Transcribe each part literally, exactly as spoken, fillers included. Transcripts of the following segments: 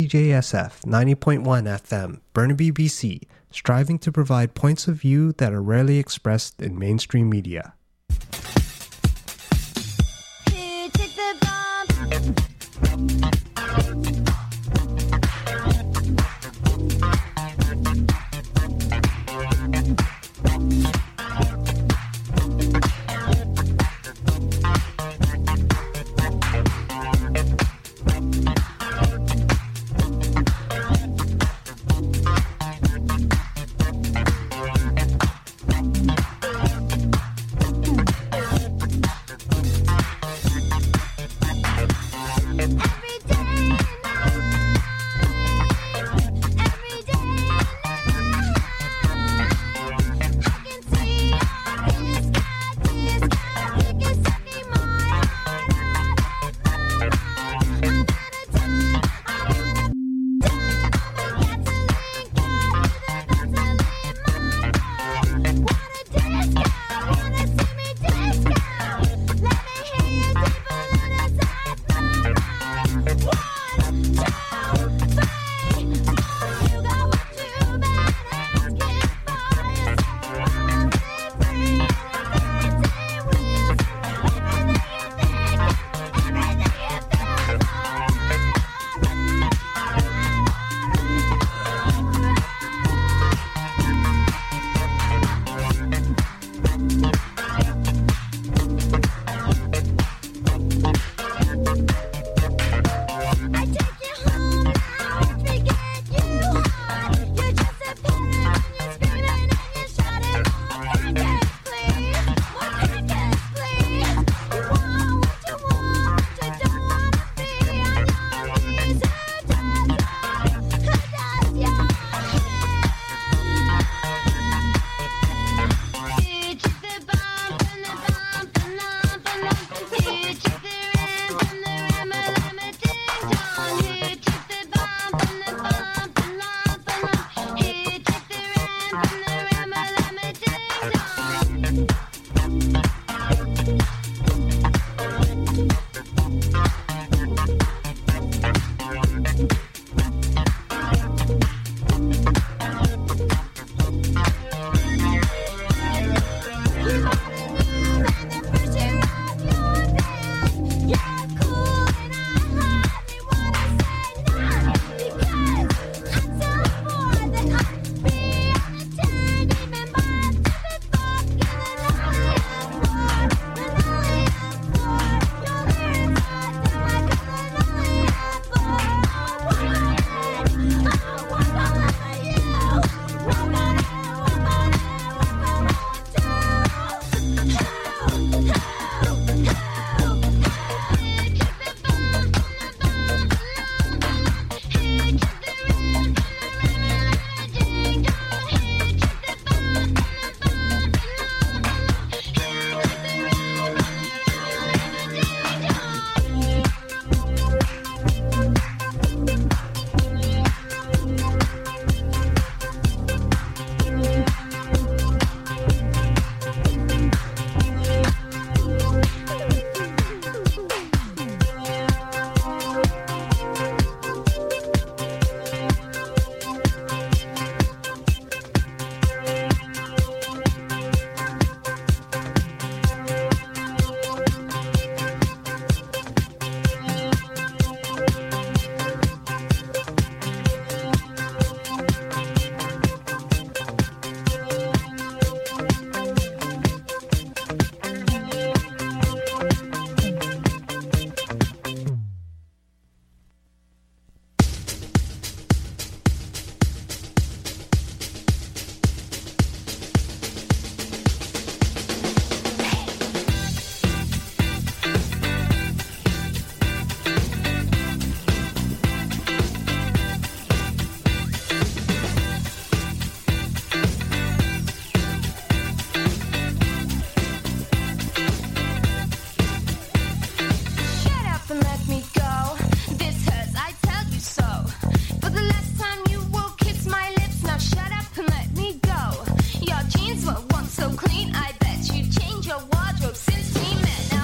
C J S F ninety point one F M, Burnaby, B C, striving to provide points of view that are rarely expressed in mainstream media. Here, take the bomb.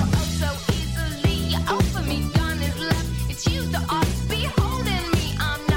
Offer me gun is left. It's you that ought to be holding me. I'm not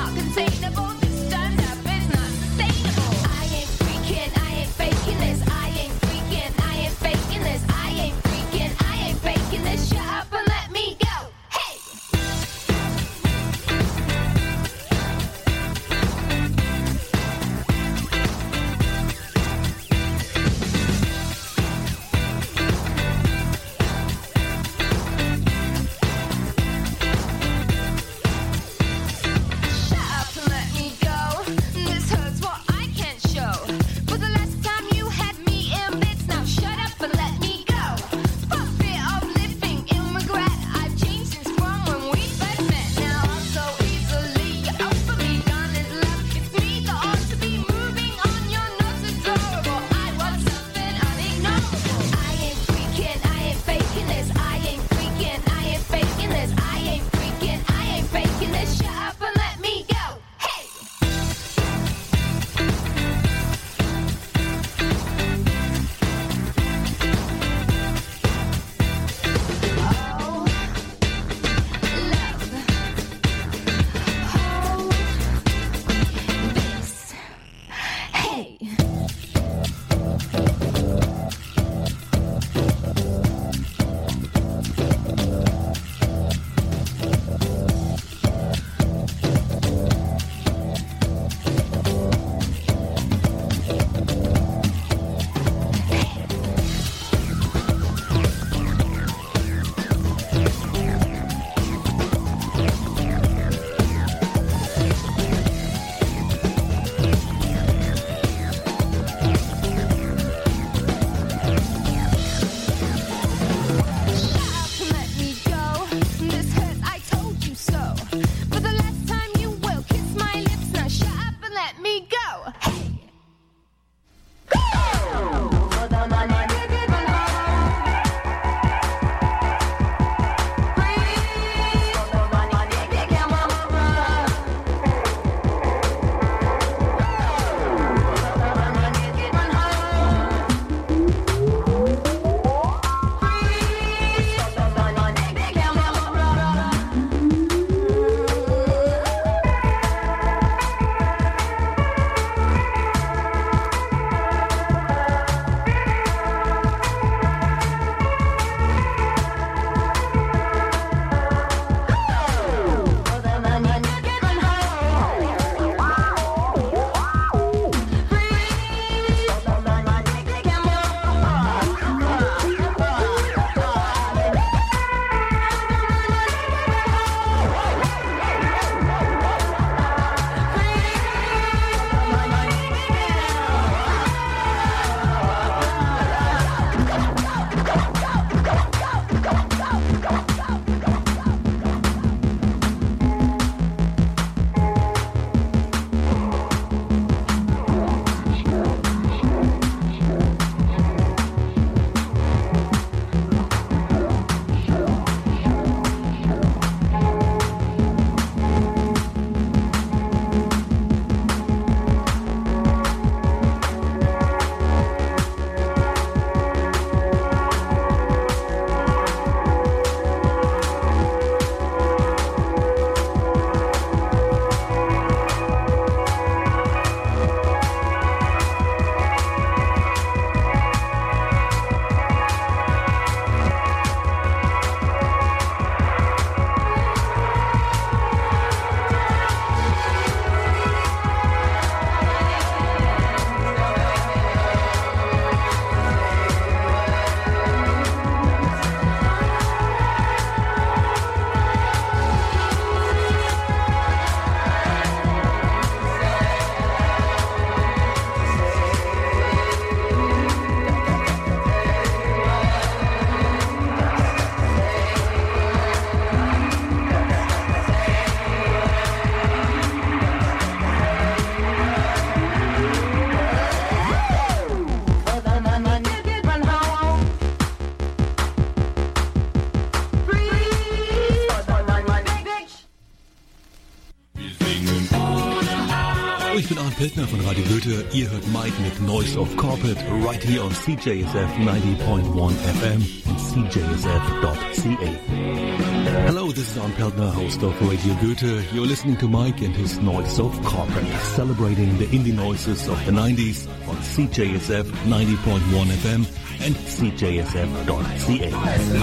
Hallo, ich bin Arndt Peltner von Radio Goethe. Ihr hört Mike mit Noise of Corporate right here on C J S F ninety point one F M and C J S F dot C A. Hello, this is Arndt Peltner, host of Radio Goethe. You're listening to Mike and his Noise of Corporate, celebrating the indie noises of the nineties on C J S F ninety point one F M and C J S F dot C A.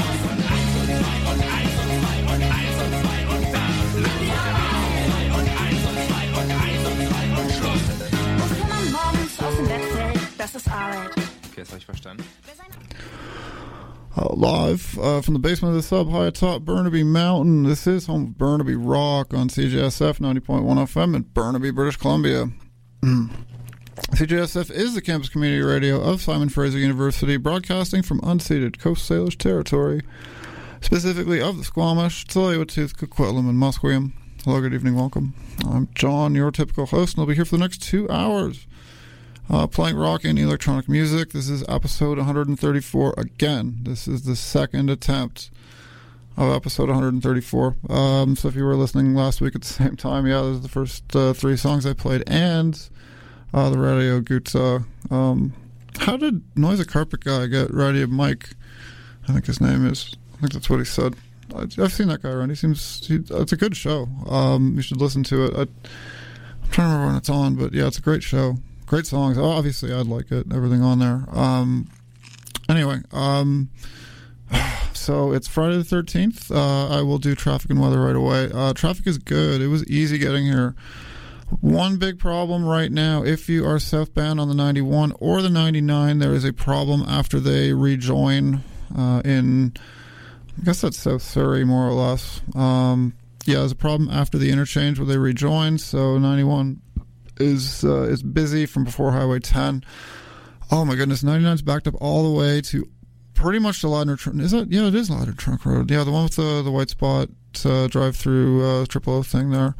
Das ist Arbeit. Okay, das habe ich verstanden. Uh, live uh, from the basement of the sub high atop Burnaby Mountain. This is home of Burnaby Rock on C J S F ninety point one F M in Burnaby, British Columbia. C J S F is the campus community radio of Simon Fraser University, broadcasting from unceded Coast Salish territory, specifically of the Squamish, Tsleil-Waututh, Coquitlam, and Musqueam. Hello, good evening, welcome. I'm John, your typical host, and I'll be here for the next two hours. Uh, playing rock and electronic music. This is episode one thirty-four again. This is the second attempt of episode one thirty-four. Um, so if you were listening last week at the same time, yeah, this is the first uh, three songs I played, and uh, the Radio Goethe. Um, how did Noise a Carpet Guy get Radio Mike? I think his name is. I think that's what he said. I, I've seen that guy around. He seems. He, it's a good show. Um, you should listen to it. I, I'm trying to remember when it's on, but yeah, it's a great show. Great songs. Obviously, I'd like it. Everything on there. Um, anyway, um, so it's Friday the thirteenth. Uh, I will do traffic and weather right away. Uh, traffic is good. It was easy getting here. One big problem right now, if you are southbound on the ninety-one or the ninety-nine, there is a problem after they rejoin uh, in, I guess that's South Surrey, more or less. Um, yeah, there's a problem after the interchange where they rejoin, so ninety-one is uh, is busy from before Highway ten. Oh my goodness, ninety-nine's backed up all the way to pretty much the Ladner Trunk. Is that? Yeah, it is Ladner Trunk Road. Yeah, the one with the, the white spot uh, drive through uh, Triple O thing there.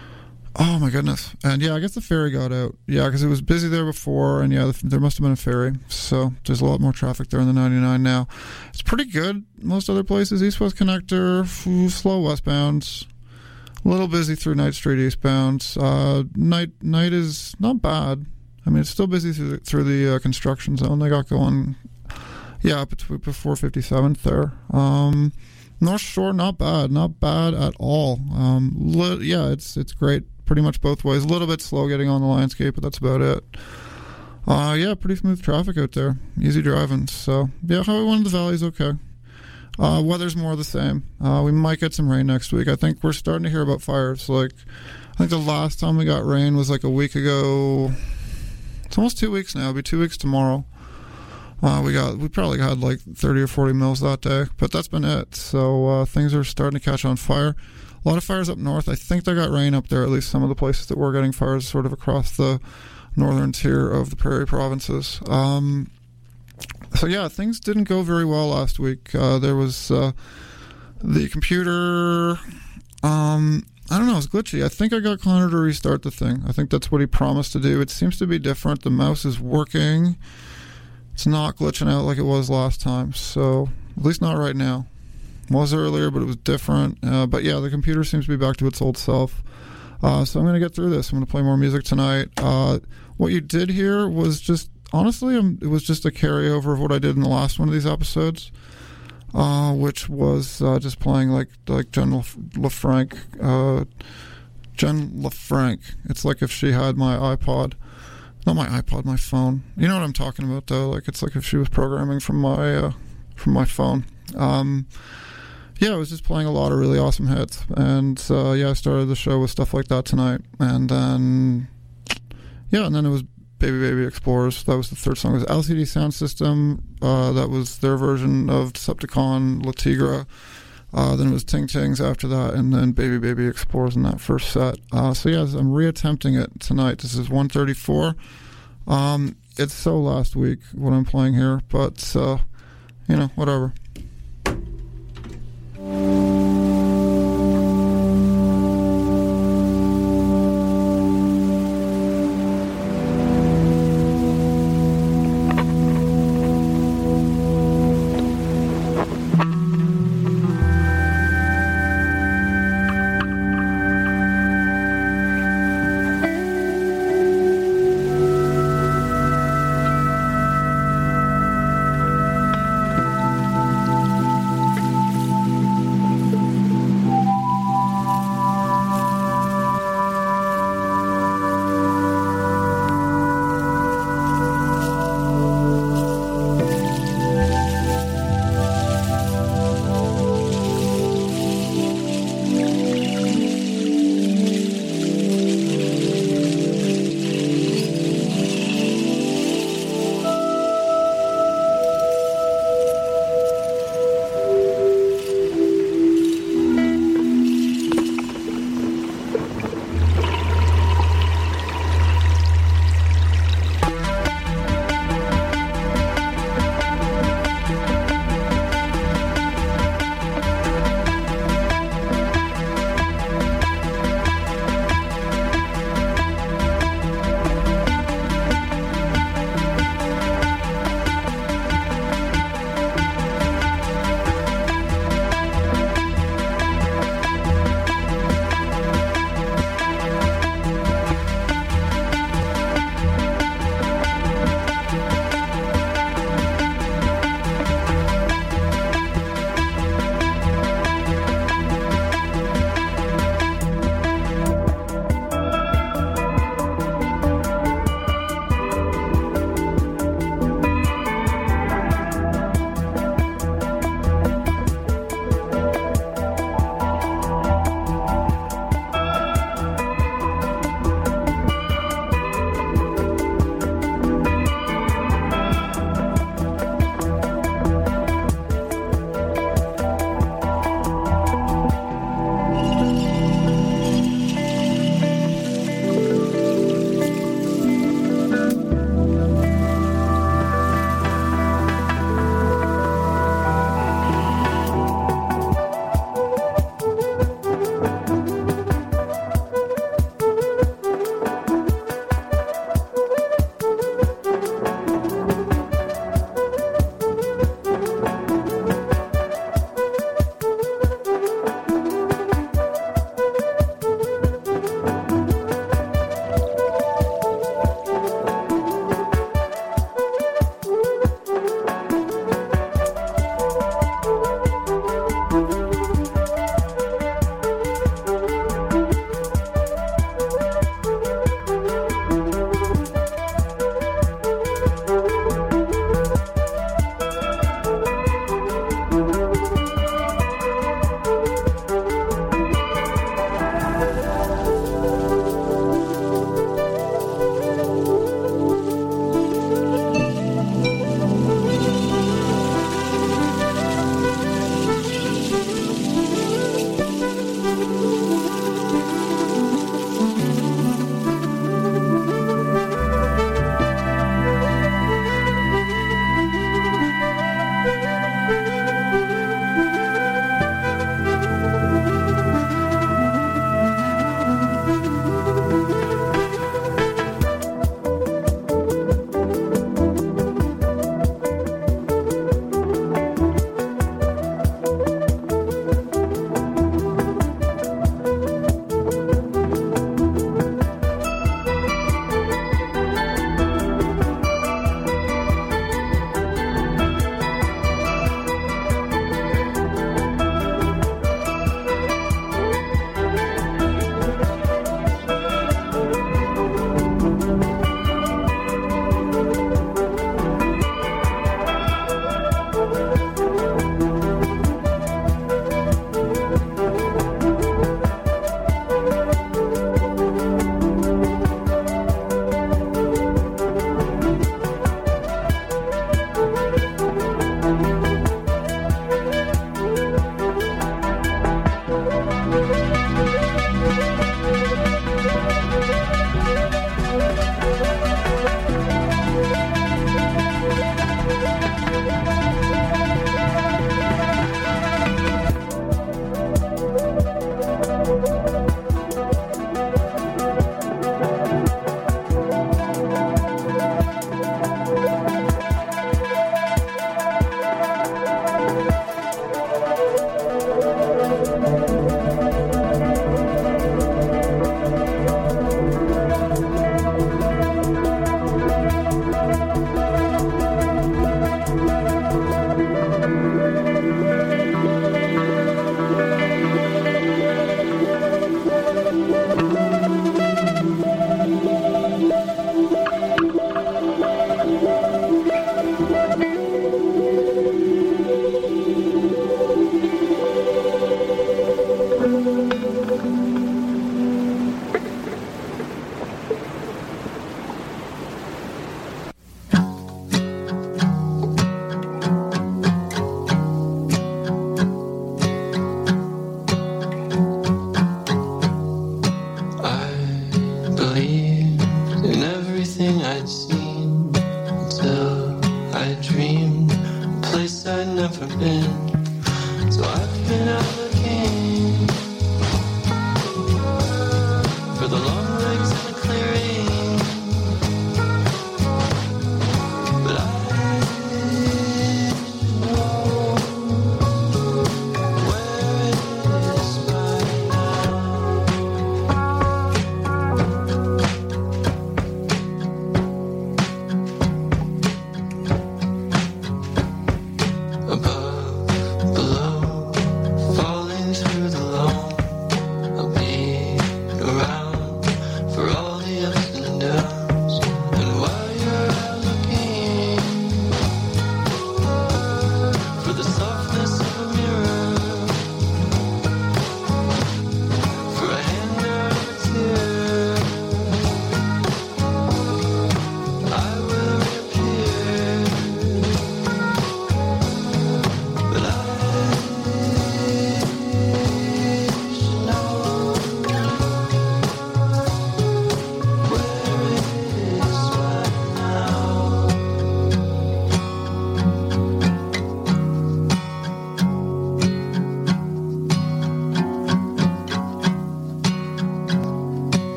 Oh my goodness. And yeah, I guess the ferry got out. Yeah, because it was busy there before, and yeah, the, there must have been a ferry. So there's a lot more traffic there in the ninety-nine now. It's pretty good. Most other places, East-West Connector, f- slow westbound. A little busy through Knight Street eastbound. Uh, night night is not bad. I mean, it's still busy through the, through the uh, construction zone they got going. Yeah, between before fifty-seventh there. Um, North Shore, not bad, not bad at all. Um, li- yeah, it's it's great, pretty much both ways. A little bit slow getting on the Lionsgate, but that's about it. Uh, yeah, pretty smooth traffic out there. Easy driving. So yeah, Highway one in the Valley is okay. Uh, weather's more the same. Uh, we might get some rain next week. I think we're starting to hear about fires. Like, I think the last time we got rain was like a week ago. It's almost two weeks now. It'll be two weeks tomorrow. Uh, we got, we probably had like thirty or forty mils that day, but that's been it. So, uh, things are starting to catch on fire. A lot of fires up north. I think they got rain up there, at least some of the places that were getting fires sort of across the northern tier of the prairie provinces. Um, So yeah, things didn't go very well last week. Uh, there was uh, the computer. Um, I don't know, it was glitchy. I think I got Connor to restart the thing. I think that's what he promised to do. It seems to be different. The mouse is working. It's not glitching out like it was last time. So at least not right now. It was earlier, but it was different. Uh, but yeah, the computer seems to be back to its old self. Uh, so I'm going to get through this. I'm going to play more music tonight. Uh, what you did hear was just. Honestly, um, it was just a carryover of what I did in the last one of these episodes, uh, which was uh, just playing like like Jen LaFranc. Uh, Jen LaFranc. It's like if she had my iPod, not my iPod, my phone. You know what I'm talking about, though. Like it's like if she was programming from my uh, from my phone. Um, yeah, I was just playing a lot of really awesome hits, and uh, yeah, I started the show with stuff like that tonight, and then yeah, and then it was. Baby Baby Explorers. That was the third song. It was L C D Sound System. Uh, that was their version of Decepticon La Tigra. Uh, then it was Ting Tings after that, and then Baby Baby Explorers in that first set. Uh, so yeah, I'm reattempting it tonight. This is one thirty-four. Um, it's so last week what I'm playing here, but uh, you know, whatever.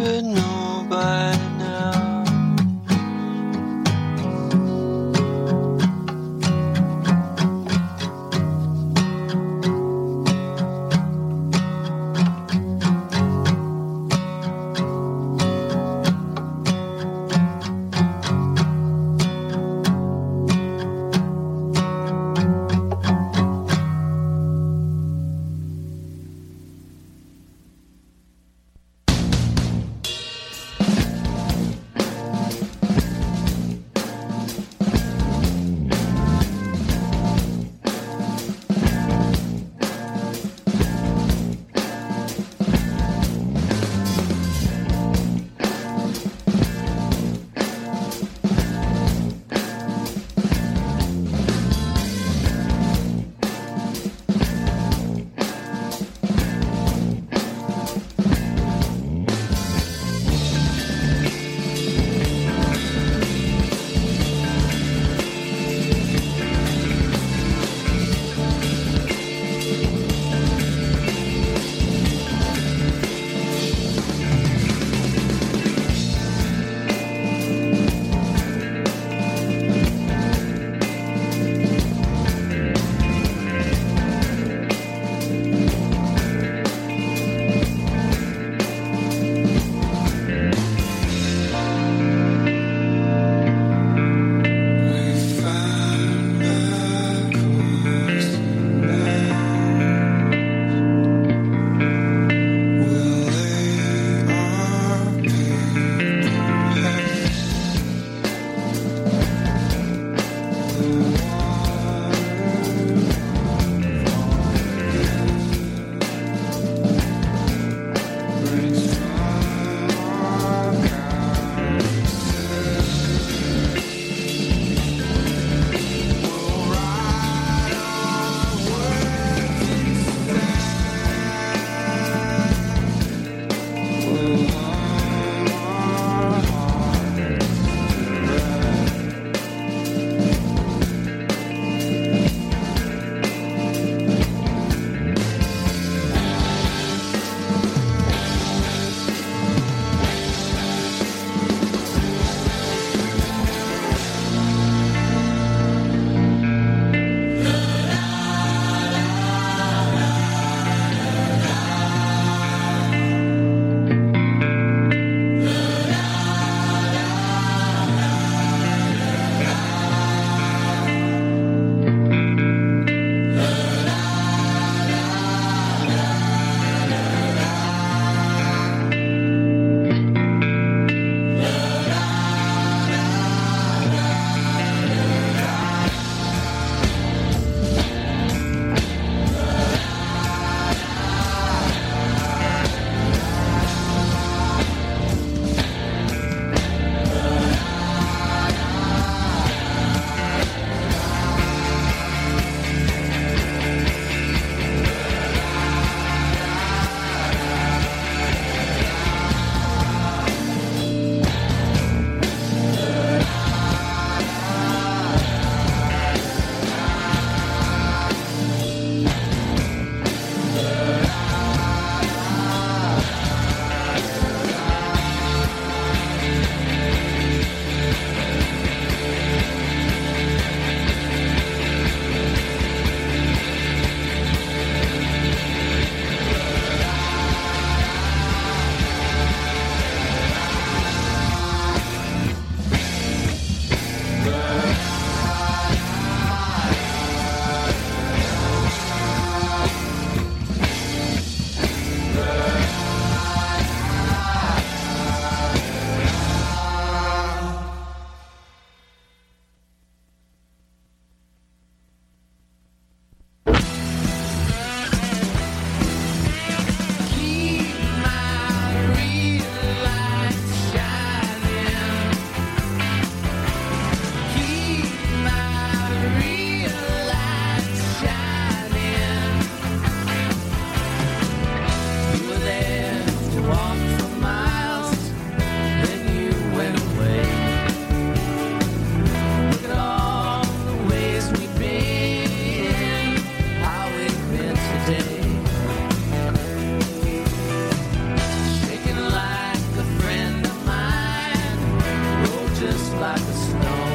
should know by now. like the snow.